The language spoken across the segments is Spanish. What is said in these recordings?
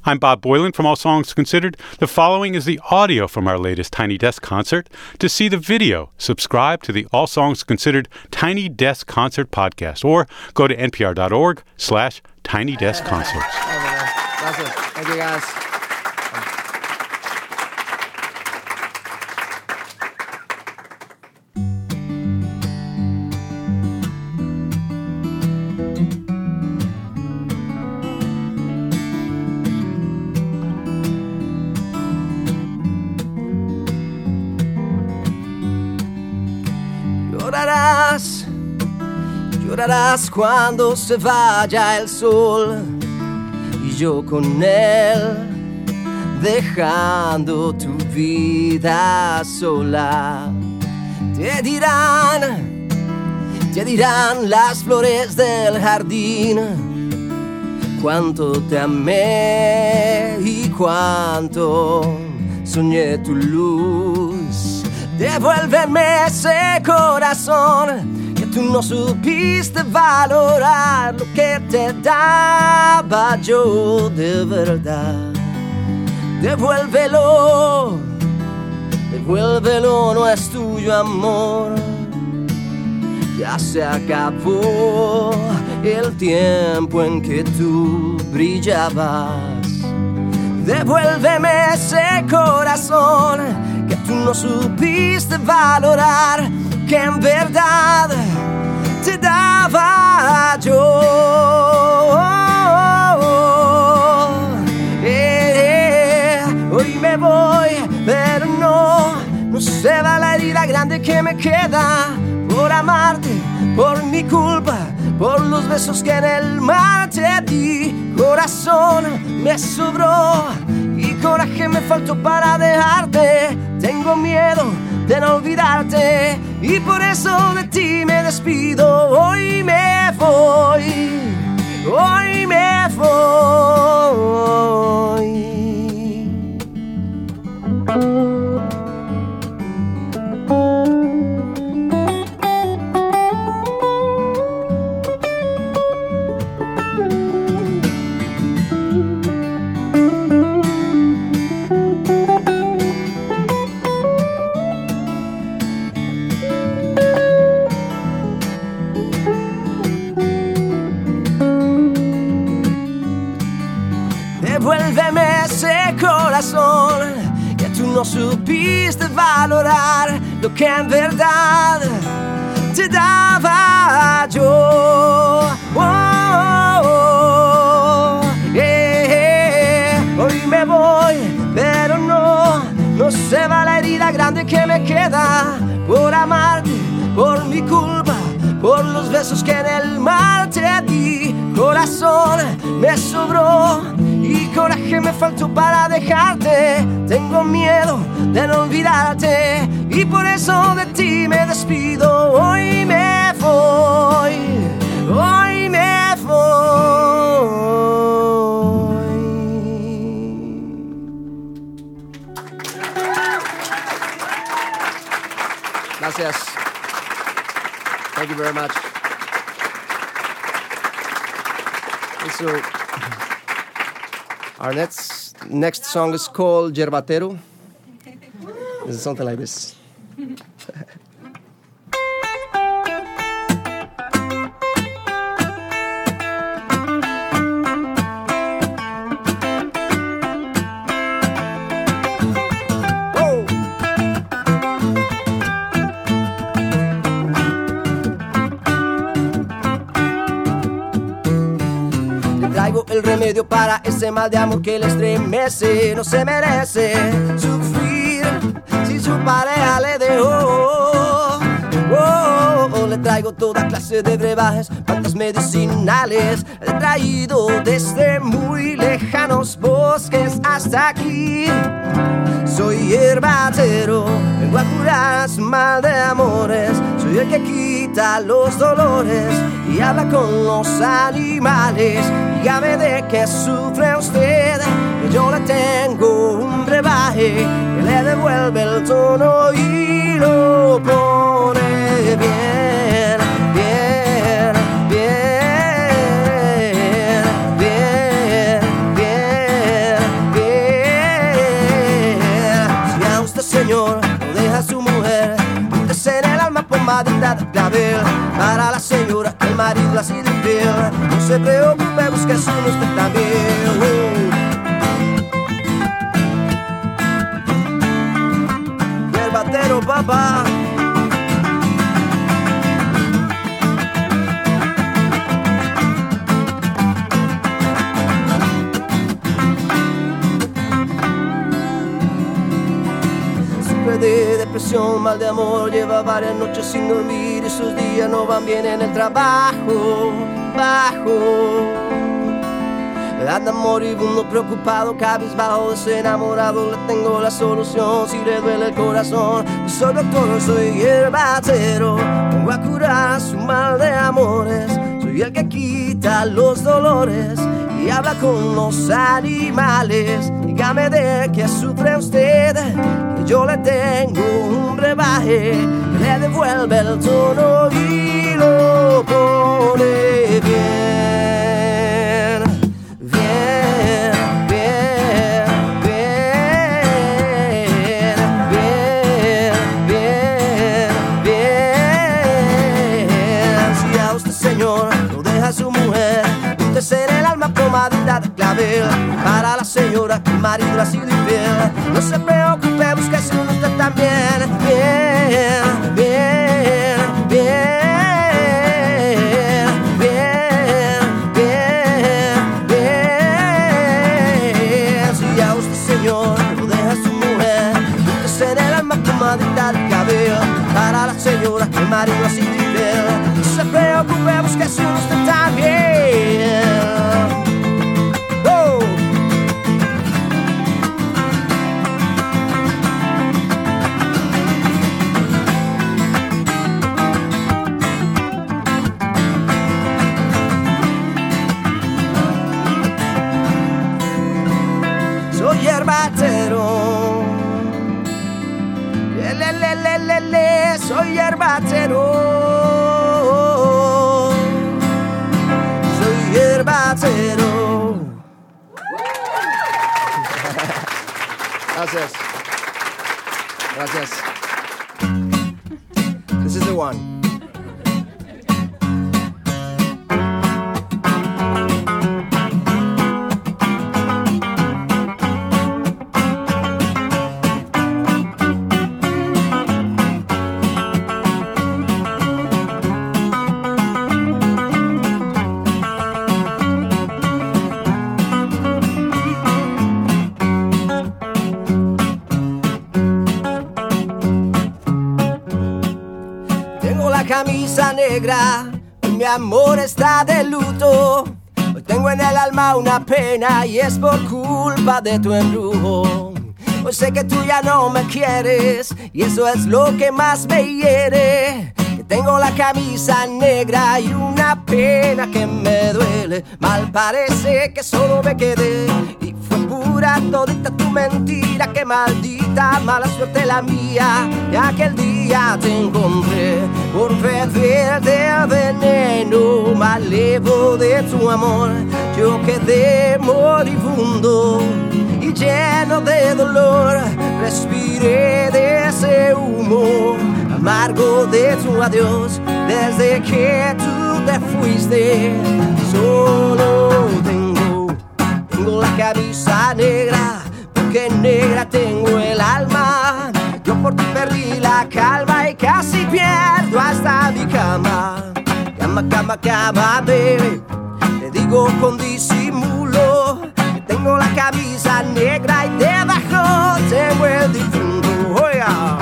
I'm Bob Boylan from All Songs Considered. The following is the audio from our latest Tiny Desk concert. To see the video, subscribe to the All Songs Considered Tiny Desk Concert podcast or go to npr.org/Tiny Desk Concerts. Awesome. Thank you, guys. Llorarás cuando se vaya el sol y yo con él, dejando tu vida sola. Te dirán las flores del jardín cuánto te amé y cuánto soñé tu luz. Devuélveme ese corazón que tú no supiste valorar, lo que te daba yo de verdad. Devuélvelo, no es tuyo, amor. Ya se acabó el tiempo en que tú brillabas. Devuélveme ese corazón que tú no supiste valorar, que en verdad te daba yo. Hoy me voy, pero no se va la herida grande que me queda por amarte, por mi culpa, por los besos que en el mar te di. Corazón me sobró y coraje me faltó para dejarte. Tengo miedo de no olvidarte y por eso de ti me despido. Hoy me voy, hoy me voy. Devuélveme ese corazón que tú no supiste valorar, lo que en verdad te daba yo. Hoy me voy, pero no se va la herida grande que me queda por amarte, por mi culpa, por los besos que en el mar te di. Corazón me sobró y coraje me faltó para dejarte. Tengo miedo de no olvidarte y por eso de ti me despido. Hoy me voy, hoy me voy. Gracias. Thank you very much. So, our next song is called Yerbatero. It's something like this. El remedio para ese mal de amor que le estremece. No se merece sufrir si su pareja le dejó. Le traigo toda clase de brebajes, plantas medicinales. Le he traído desde muy lejanos bosques hasta aquí. Soy yerbatero, vengo a curar su mal de amores. Soy el que quita los dolores y habla con los animales. Dígame de qué sufre usted, que yo le tengo un brebaje que le devuelve el tono y lo pone bien, bien, bien, bien, bien, señor no deja a su mujer. Póntese en el alma pomadita de clavel. Para la señora, el marido así de piel. No se preocupe, busque su usted también. Yerbatero, papá. De depresión, mal de amor, lleva varias noches sin dormir y sus días no van bien en el trabajo, anda moribundo, preocupado, cabizbajo, desenamorado. Le tengo la solución si le duele el corazón. Soy doctor, soy yerbatero, vengo a curar su mal de amores. Soy el que quita los dolores y habla con los animales. Dígame de qué sufre usted, que yo le tengo un brebaje que le devuelve el tono y lo pone bien, bien, bien, bien, bien, bien, bien. Si a usted, señor, lo deja su mujer, ser el alma pomadita de clavel. Para la señora que el marido ha sido infiel. No se preocupe, búsquese uno usted también. Bien, bien, bien, bien, bien, bien. Si a usted, señor, lo deja a su mujer, búsquese en el alma pomadita de clavel. Para la señora que el marido ha sido infiel. No se preocupe, búsquese uno usted también. Soy yerbatero, soy yerbatero, soy yerbatero. Gracias. Gracias. This is the one. Camisa negra, mi amor está de luto. Hoy tengo en el alma una pena y es por culpa de tu embrujo. Hoy sé que tú ya no me quieres y eso es lo que más me hiere. Que tengo la camisa negra y una pena que me duele. Mal parece que solo me quedé y fue pura todita tu mentira. Que maldita mala suerte la mía. Y aquel día te encontré por beberte el veneno malevo de tu amor. Yo quedé moribundo y lleno de dolor. Respiré de ese humo amargo de tu adiós. Desde que tú te fuiste, solo tengo la camisa negra, porque negra tengo el alma. Yo por ti perdí la calma y casi pierdo hasta mi cama. Cama, cama, cama, baby. Te digo con disimulo que tengo la camisa negra y debajo tengo el difunto. Oiga.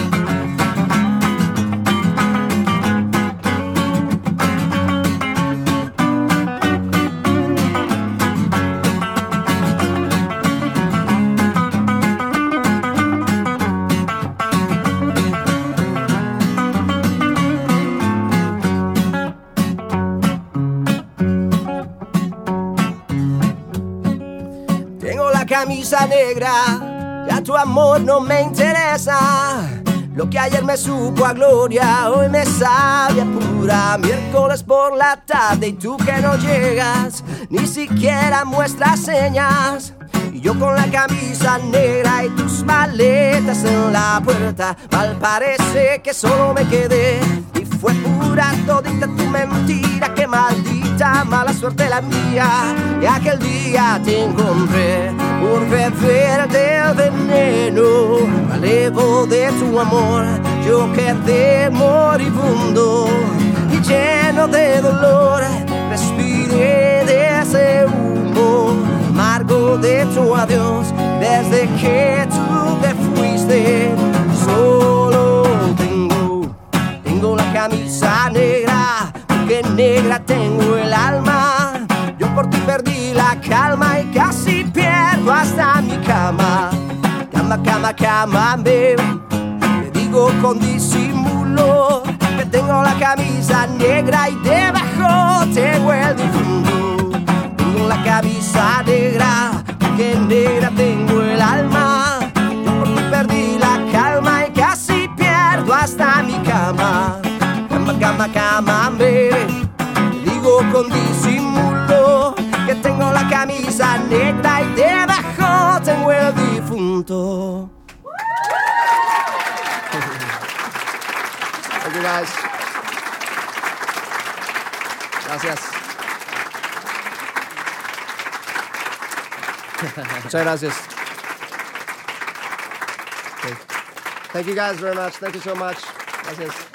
Camisa negra, ya tu amor no me interesa. Lo que ayer me supo a gloria, hoy me sabe a pura. Miércoles por la tarde y tú que no llegas, ni siquiera muestras señas. Y yo con la camisa negra y tus maletas en la puerta. Mal parece que solo me quedé y fue pura todita tu mentira. Qué maldita mala suerte la mía. Y aquel día te encontré por beber del veneno. Alevo de tu amor, yo quedé moribundo y lleno de dolor. Respiré de ese humo amargo de tu adiós. Desde que tú te fuiste, solo tengo la camisa negra, porque negra tengo el alma. Yo por ti perdí la calma y casi pierdo hasta mi cama. Cama, cama, cama, baby. Te digo con disimulo que tengo la camisa negra y debajo tengo el difunto. Tengo la camisa negra, porque negra tengo el alma. Yo por ti perdí la calma y casi pierdo hasta mi cama. Cama, cama, cama, baby. Te digo con disimulo que tengo la camisa negra y debajo tengo el difunto. Thank you, guys. Gracias. Muchas gracias. Okay. Thank you guys very much. Thank you so much. Gracias.